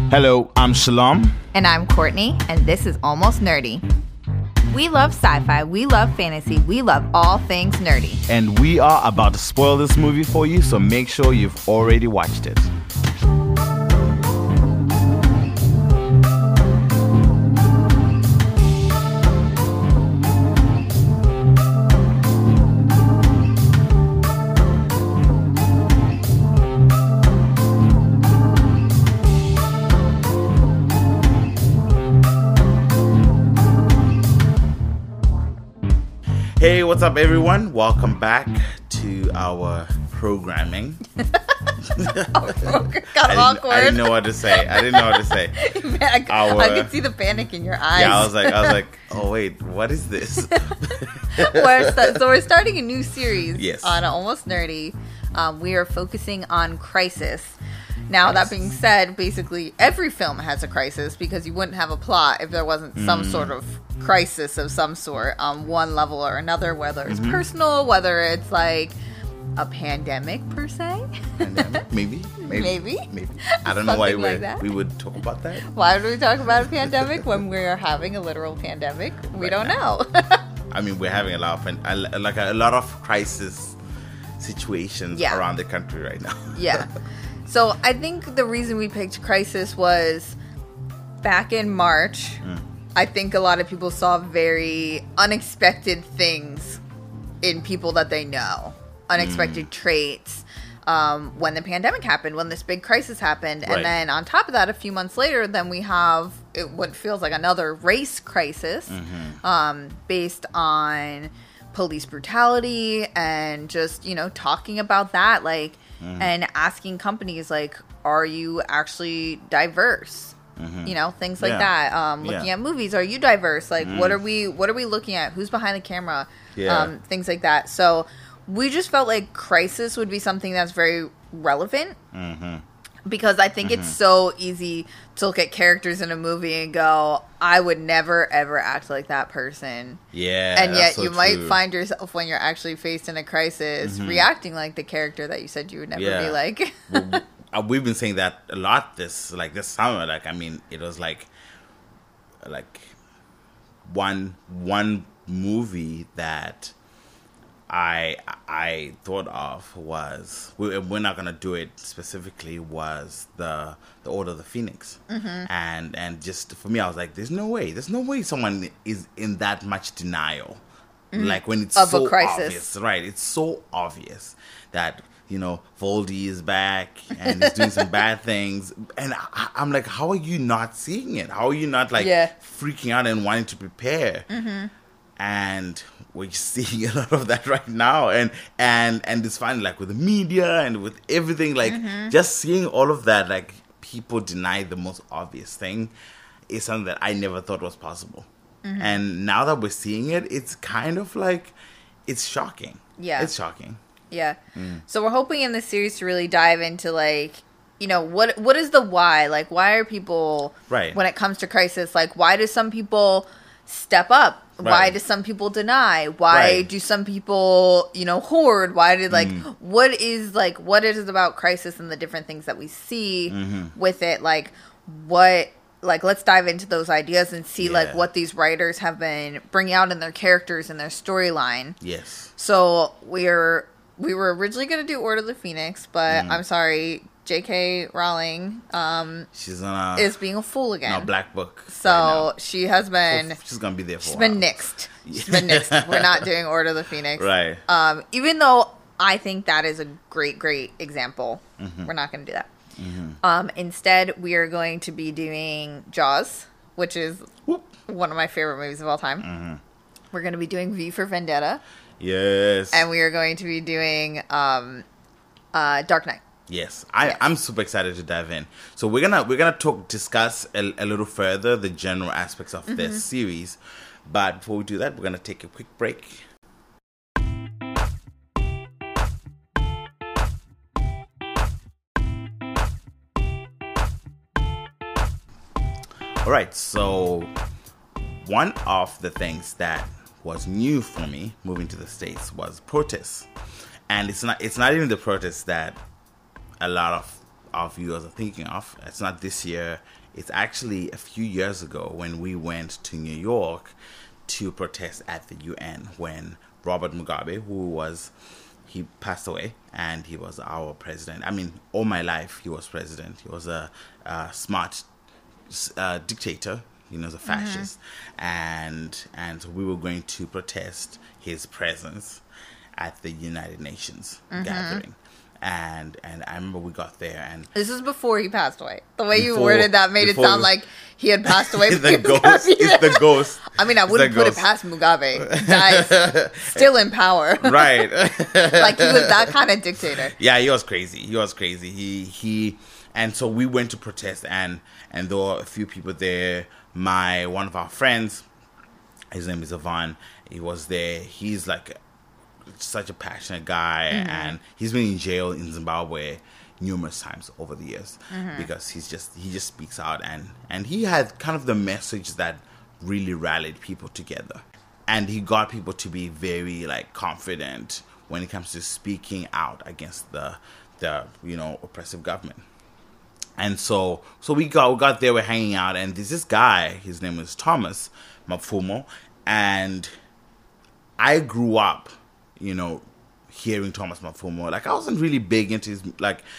Hello, I'm Shalom. And I'm Courtney, and this is Almost Nerdy. We love sci-fi, we love fantasy, we love all things nerdy. And we are about to spoil this movie for you, so make sure you've already watched it. Hey, what's up, everyone? Welcome back to our programming. Got awkward. I didn't know what to say. Man, I could see the panic in your eyes. Yeah, I was like, oh wait, what is this? We're starting a new series. Yes. On Almost Nerdy. We are focusing on crisis. Now, that being said, basically every film has a crisis because you wouldn't have a plot if there wasn't some sort of crisis of some sort on one level or another, whether it's personal, whether it's like a pandemic per se. Pandemic? Maybe. I don't know why we would talk about that. Why would we talk about a pandemic when we're having a literal pandemic? We don't know. I mean, we're having a lot of crisis situations around the country right now. Yeah. So I think the reason we picked crisis was back in March. I think a lot of people saw very unexpected things in people that they know. Unexpected traits. When the pandemic happened, when this big crisis happened. Right. And then on top of that, a few months later, then we have what feels like another race crisis based on police brutality and just, talking about that, and asking companies, are you actually diverse? Things like that. Looking at movies, are you diverse? What are we looking at? Who's behind the camera? Things like that. So we just felt like crisis would be something that's very relevant. Because I think it's so easy to look at characters in a movie and go, I would never, ever act like that person. Yeah. And yet you might find yourself, when you're actually faced in a crisis, reacting like the character that you said you would never be like. We've been saying that a lot this summer. It was like one movie that I thought of was, we're not gonna do it specifically, was the Order of the Phoenix. And just for me, I was like, there's no way someone is in that much denial. When it's of so a crisis. obvious, right? It's so obvious that Voldy is back and he's doing some bad things, and I'm like, how are you not seeing it? How are you not freaking out and wanting to prepare? And we're seeing a lot of that right now, and it's fine, with the media and with everything, just seeing all of that, people deny the most obvious thing is something that I never thought was possible. And now that we're seeing it, it's kind of it's shocking. Yeah, it's shocking. Yeah. So we're hoping in this series to really dive into what is the why? Why are people, when it comes to crisis, why do some people step up? Why do some people deny? Why do some people, hoard? Why did what is it about crisis and the different things that we see with it? Let's dive into those ideas and see what these writers have been bringing out in their characters and their storyline. Yes. So we were originally going to do Order of the Phoenix, but I'm sorry, J.K. Rowling is being a fool again. No, Black Book. So she has been. She's going to be there for She's been nixed. She's been nixed. We're not doing Order of the Phoenix. Right. Even though I think that is a great, great example, we're not going to do that. Instead, we are going to be doing Jaws, which is one of my favorite movies of all time. We're going to be doing V for Vendetta. Yes. And we are going to be doing Dark Knight. Yes, I'm super excited to dive in. So we're gonna discuss a little further the general aspects of this series, but before we do that, we're gonna take a quick break. All right, so one of the things that was new for me moving to the States was protests. And it's not even the protests that a lot of our viewers are thinking of, it's not this year. It's actually a few years ago when we went to New York to protest at the UN when Robert Mugabe, he passed away, and he was our president. I mean, all my life he was president. He was a smart dictator. He was a fascist, and so we were going to protest his presence at the United Nations gathering. And I remember we got there, and this is before he passed away. The way you worded that made it sound like he had passed away. It's the ghost. I mean, I wouldn't put it past Mugabe. Guy's still in power, right? Like he was that kind of dictator. Yeah, he was crazy. He and so we went to protest, and there were a few people there. One of our friends, his name is Ivan. He was there. He's like such a passionate guy, and he's been in jail in Zimbabwe numerous times over the years because he just speaks out, and he had kind of the message that really rallied people together, and he got people to be very like confident when it comes to speaking out against the oppressive government. And so we got there, we're hanging out, and there's this guy, his name is Thomas Mapfumo, and I grew up hearing Thomas Mapfumo. Like, I wasn't really big into his,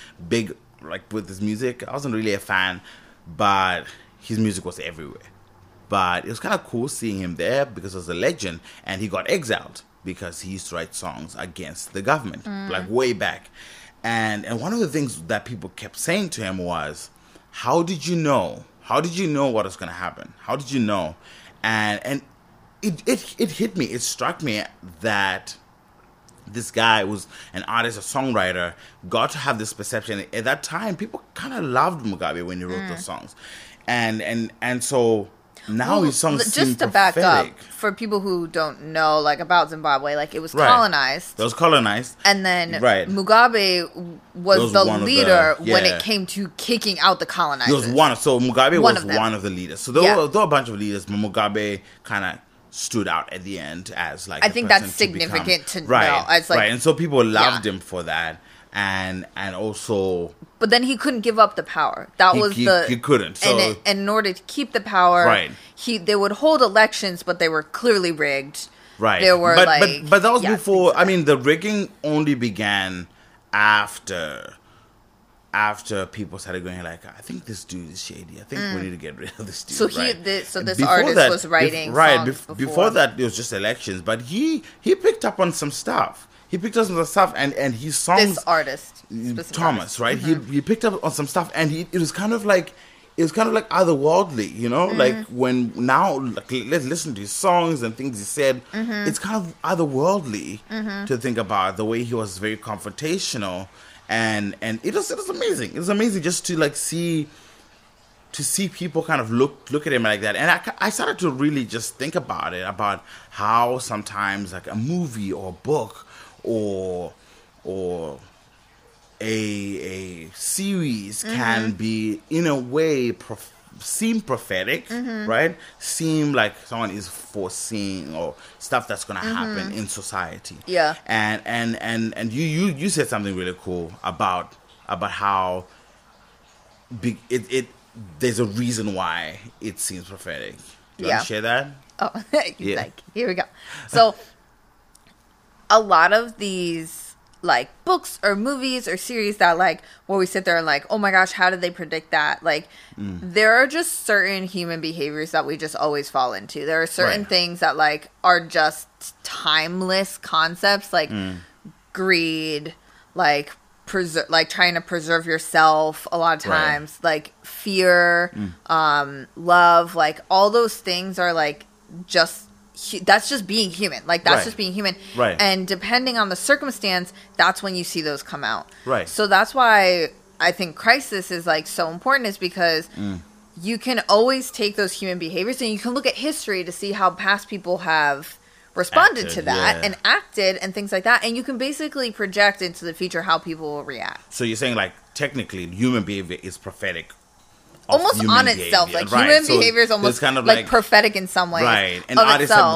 with his music. I wasn't really a fan, but his music was everywhere. But it was kind of cool seeing him there because he was a legend, and he got exiled because he used to write songs against the government, like way back. And one of the things that people kept saying to him was, how did you know? How did you know what was going to happen? How did you know? And it hit me. It struck me that this guy was an artist, a songwriter, got to have this perception. At that time, people kind of loved Mugabe when he wrote those songs. And so now his songs seem just to prophetic. back up, for people who don't know, like, about Zimbabwe, like, it was colonized. It was colonized. And then Mugabe was the leader when it came to kicking out the colonizers. He was so Mugabe was one of the leaders. So there were a bunch of leaders, but Mugabe kind of stood out at the end as like, I think that's significant to know. It's like, right, and so people loved him for that, and also, but then he couldn't give up the power. He couldn't. So, and in order to keep the power, they would hold elections, but they were clearly rigged. Right. There were but that was before. I mean, the rigging only began after people started going like, I think this dude is shady. I think we need to get rid of this dude. So this artist was writing songs before that, it was just elections. But he picked up on some stuff. He picked up some stuff, and his songs. This artist, Thomas, right? He picked up on some stuff, and it was kind of like otherworldly, like when now let's listen to his songs and things he said. It's kind of otherworldly to think about the way he was very confrontational. And it was amazing. It was amazing just to like see people kind of look at him like that. And I started to really just think about it, about how sometimes like a movie or a book or a series can be in a way seem prophetic, right? Seem like someone is foreseeing or stuff that's going to happen in society. Yeah. And you said something really cool about how big it there's a reason why it seems prophetic. Do you want to share that? Oh, like, here we go. So a lot of these like books or movies or series that like where we sit there and like, oh my gosh, how did they predict that? Like there are just certain human behaviors that we just always fall into. There are certain things that like are just timeless concepts, like greed, like trying to preserve yourself a lot of times, like fear, love, like all those things are like that's just being human. Like, that's just being human. Right. And depending on the circumstance, that's when you see those come out. Right. So that's why I think Crisis is, like, so important, is because you can always take those human behaviors and you can look at history to see how past people have responded to that and acted and things like that. And you can basically project into the future how people will react. So you're saying, like, technically, human behavior is prophetic. Almost on itself, like human behavior is almost kind of like prophetic in some ways, right? And artists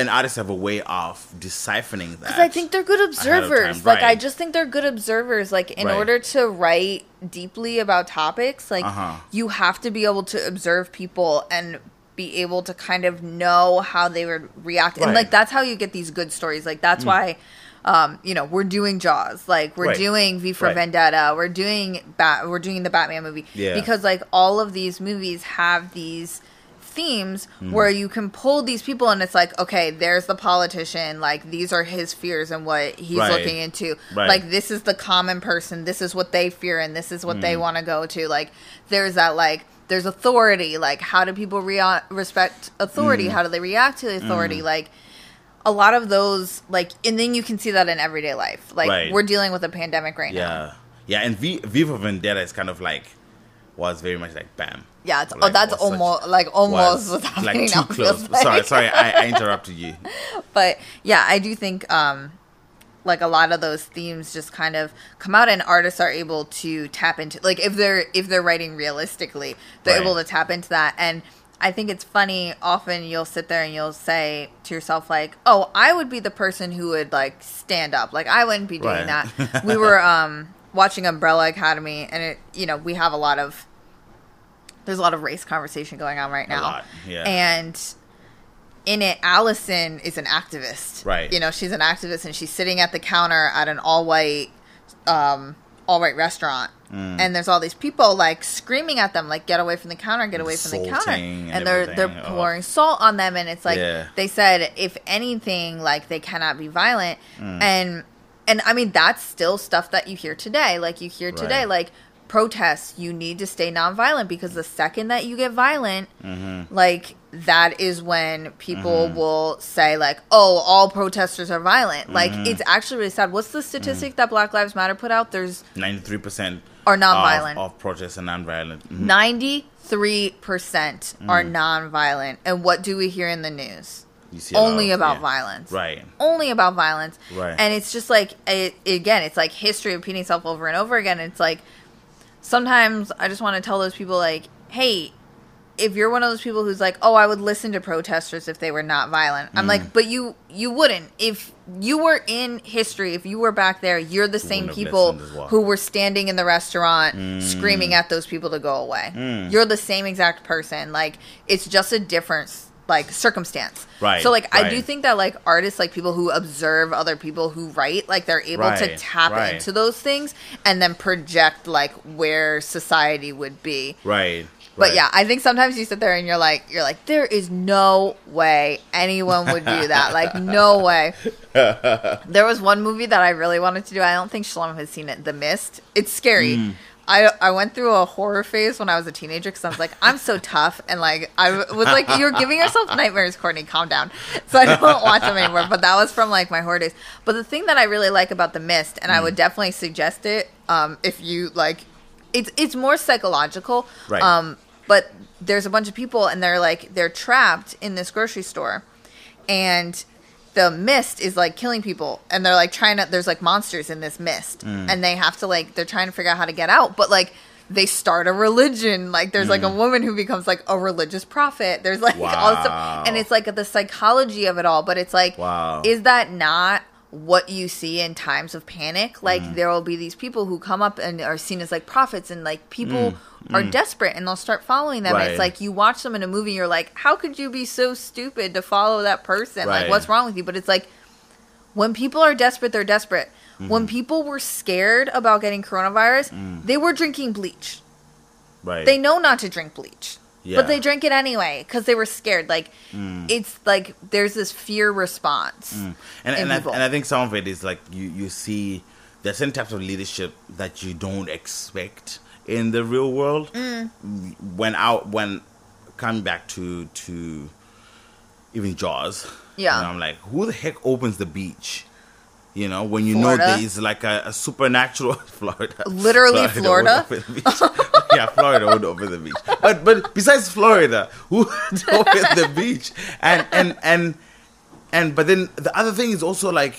and artists have a way of deciphering that. Because I think they're good observers. Like, right. I just think they're good observers. Like, in order to write deeply about topics, like, you have to be able to observe people and be able to kind of know how they would react. And, like, that's how you get these good stories. Like, that's why... you know, we're doing Jaws, like we're doing V for Vendetta, we're doing the Batman movie, because like all of these movies have these themes where you can pull these people and it's like, okay, there's the politician, like these are his fears and what he's looking into, like this is the common person, this is what they fear and this is what they want to go to, like there's that, like there's authority, like how do people respect authority, how do they react to the authority, like a lot of those, like, and then you can see that in everyday life. Like, we're dealing with a pandemic right now. Yeah, and V for Vendetta is kind of like, was very much like, bam. Yeah, it's, like, that's almost, like, almost what's happening like too close. Sorry, I interrupted you. But, yeah, I do think, like, a lot of those themes just kind of come out and artists are able to tap into, like, if they're writing realistically, they're able to tap into that. And I think it's funny, often you'll sit there and you'll say to yourself, like, oh, I would be the person who would, like, stand up. Like, I wouldn't be doing that. We were watching Umbrella Academy, and, it, you know, we have there's a lot of race conversation going on right now. A lot, yeah. And in it, Allison is an activist. Right. You know, she's an activist, and she's sitting at the counter at an all-white restaurant. And there's all these people like screaming at them, like, get away from the counter, get away from the counter. And they're pouring salt on them, and it's like they said, if anything, like they cannot be violent. And I mean, that's still stuff that you hear today. Like you hear today, like protests, you need to stay nonviolent, because the second that you get violent, like that is when people will say like, oh, all protesters are violent. Like it's actually really sad. What's the statistic that Black Lives Matter put out? There's 93% are nonviolent. Of protests are nonviolent. 93% are nonviolent. And what do we hear in the news? Only about violence. Right. Only about violence. Right. And it's just like, again, it's like history repeating itself over and over again. It's like, sometimes I just want to tell those people, like, hey, if you're one of those people who's like, oh, I would listen to protesters if they were not violent. I'm like, but you wouldn't. If you were in history, if you were back there, you're the same people who were standing in the restaurant screaming at those people to go away. You're the same exact person. Like, it's just a different, like, circumstance. Right. So, like, I do think that, like, artists, like, people who observe other people who write, like, they're able to tap into those things and then project, like, where society would be. Right. But yeah, I think sometimes you sit there and you're like, there is no way anyone would do that. Like, no way. There was one movie that I really wanted to do. I don't think Shalom has seen it. The Mist. It's scary. I went through a horror phase when I was a teenager because I was like, I'm so tough. And like, I was like, you're giving yourself nightmares, Courtney. Calm down. So I don't watch them anymore. But that was from like my horror days. But the thing that I really like about The Mist, and I would definitely suggest it if you like, it's more psychological. Right. But there's a bunch of people and they're trapped in this grocery store, and the mist is like killing people, and they're like there's like monsters in this mist, and they have to like, they're trying to figure out how to get out, but like they start a religion. Like there's like a woman who becomes like a religious prophet. There's like all this stuff, and it's like the psychology of it all. But it's like, is that not what you see in times of panic? Like there will be these people who come up and are seen as like prophets, and like people are desperate and they'll start following them. And it's like, you watch them in a movie, you're like, how could you be so stupid to follow that person? Like, what's wrong with you? But it's like, when people are desperate, they're desperate. When people were scared about getting coronavirus, they were drinking bleach. Right. They know not to drink bleach. Yeah. But they drank it anyway because they were scared. Like, it's like there's this fear response. And I think some of it is like you see there's certain types of leadership that you don't expect in the real world. When coming back to even Jaws, I'm like, who the heck opens the beach? You know, when you Florida? Know there's like a supernatural Florida. Literally Florida? Yeah, Florida would open the beach. But besides Florida, who would open the beach? And but then the other thing is also like,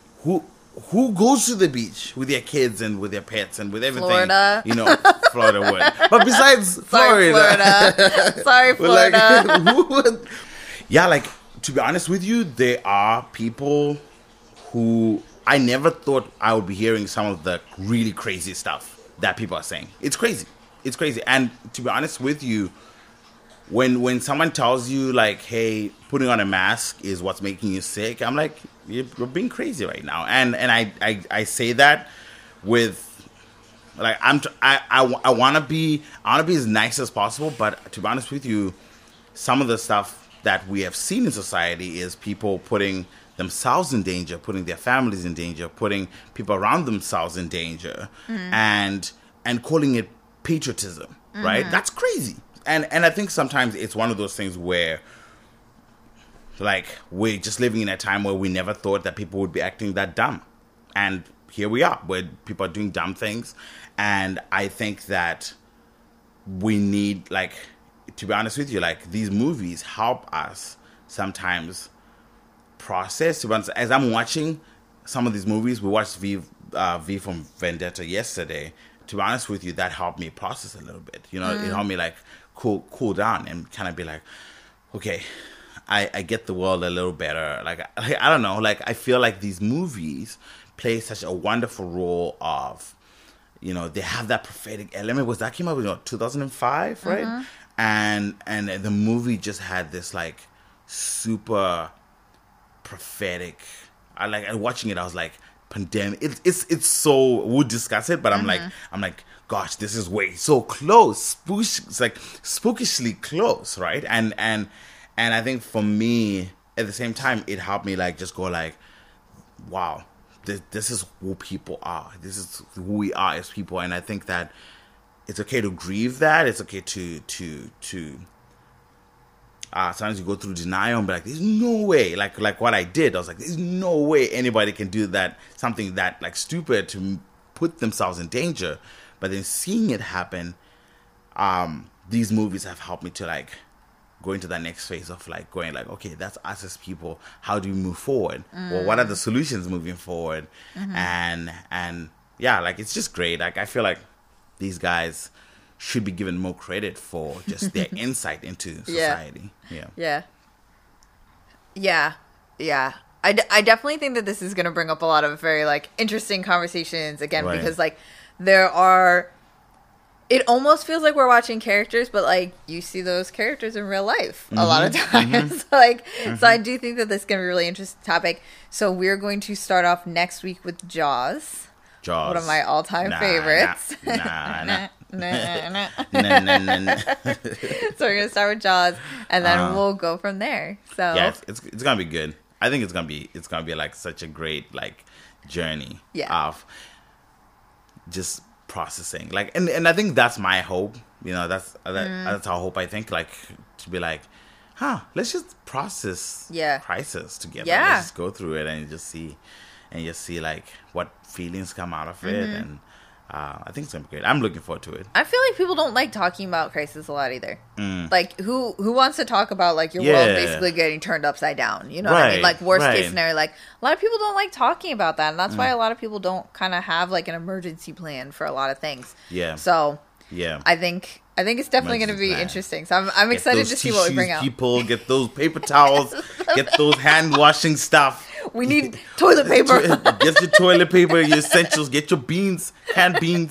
who goes to the beach with their kids and with their pets and with everything? Florida. You know, Florida would. But besides Florida. Sorry, Florida. Like, who would? Yeah, like to be honest with you, there are people who I never thought I would be hearing some of the really crazy stuff that people are saying. It's crazy. It's crazy. And to be honest with you, when someone tells you like, hey, putting on a mask is what's making you sick, I'm like, you're being crazy right now. And I say that with like I want to be as nice as possible, but to be honest with you, some of the stuff that we have seen in society is people putting themselves in danger, putting their families in danger, putting people around themselves in danger, and calling it patriotism, right? That's crazy. And I think sometimes it's one of those things where, like, we're just living in a time where we never thought that people would be acting that dumb. And here we are, where people are doing dumb things. And I think that we need, like, to be honest with you, like, these movies help us sometimes process. As I'm watching some of these movies, we watched V from Vendetta yesterday. To be honest with you, that helped me process a little bit. You know, it helped me, like, cool down and kind of be like, okay, I get the world a little better. Like I don't know, like I feel like these movies play such a wonderful role of, you know, they have that prophetic element. Was that came out in 2005, right? And the movie just had this like super prophetic. I watching it, I was like, pandemic. It's so, we'll discuss it, but I'm like, gosh, this is way so close. It's like spookishly close, right? And I think for me, at the same time, it helped me like just go like, wow, this is who people are. This is who we are as people. And I think that it's okay to grieve that. It's okay to sometimes you go through denial and be like, there's no way, like what I did. I was like, there's no way anybody can do that, something that like stupid to put themselves in danger. But then seeing it happen, these movies have helped me to like go into that next phase of like going like, okay, that's us as people. How do we move forward? Or what are the solutions moving forward? And yeah, like it's just great. Like I feel like these guys should be given more credit for just their insight into society. Yeah. I definitely think that this is going to bring up a lot of very like interesting conversations again, right. Because like it almost feels like we're watching characters, but like you see those characters in real life a lot of times. So I do think that this is going to be a really interesting topic. So we're going to start off next week with Jaws. One of my all-time favorites. So we're going to start with Jaws, and then we'll go from there. So yeah, it's going to be good. I think it's going to be like such a great like journey of just processing. Like, and I think that's my hope. You know, that's our hope. I think like to be like, let's just process crisis together. Yeah. Let's just go through it and just see like what feelings come out of it. And I think it's gonna be great. I'm looking forward to it. I feel like people don't like talking about crisis a lot either. Like who wants to talk about like your world basically getting turned upside down? You know what I mean? Like worst case scenario. Like a lot of people don't like talking about that, and that's why a lot of people don't kind of have like an emergency plan for a lot of things. Yeah. So I think it's definitely going to be interesting. So I'm excited to see what we bring out. People get those paper towels, get those hand washing stuff. We need toilet paper. Get your toilet paper, your essentials. Get your beans, canned beans.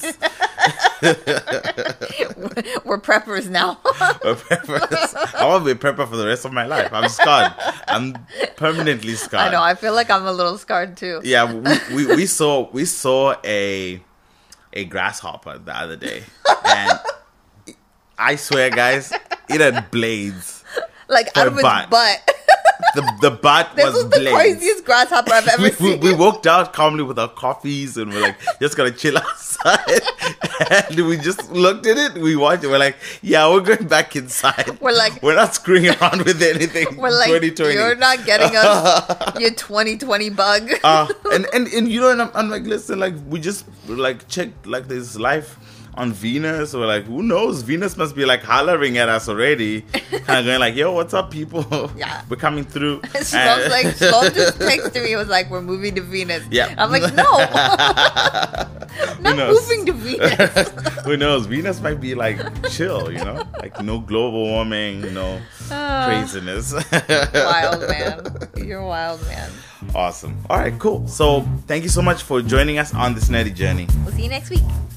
We're preppers now. We're preppers. I want to be a prepper for the rest of my life. I'm scarred. I'm permanently scarred. I know. I feel like I'm a little scarred too. Yeah, we saw a grasshopper the other day, and I swear, guys, it had blades. Like out of its butt. The butt this was the blades. Craziest grasshopper I've ever seen. We walked out calmly with our coffees and we're like, just gonna chill outside. And we just looked at it, we watched it, we're like, yeah, we're going back inside. We're not screwing around with anything. We're like, 2020. You're not getting us your 2020 bug. And you know, and I'm like, listen, like we just like checked like this life on Venus, or like, who knows? Venus must be like hollering at us already, kind of going like, "Yo, what's up, people? Yeah, we're coming through." Sloan just texted me. It was like, "We're moving to Venus." Yeah, I'm like, "No." Not moving to Venus. Who knows? Venus might be like chill, you know? Like no global warming, no craziness. Wild man. You're a wild man. Awesome. All right, cool. So thank you so much for joining us on this nerdy journey. We'll see you next week.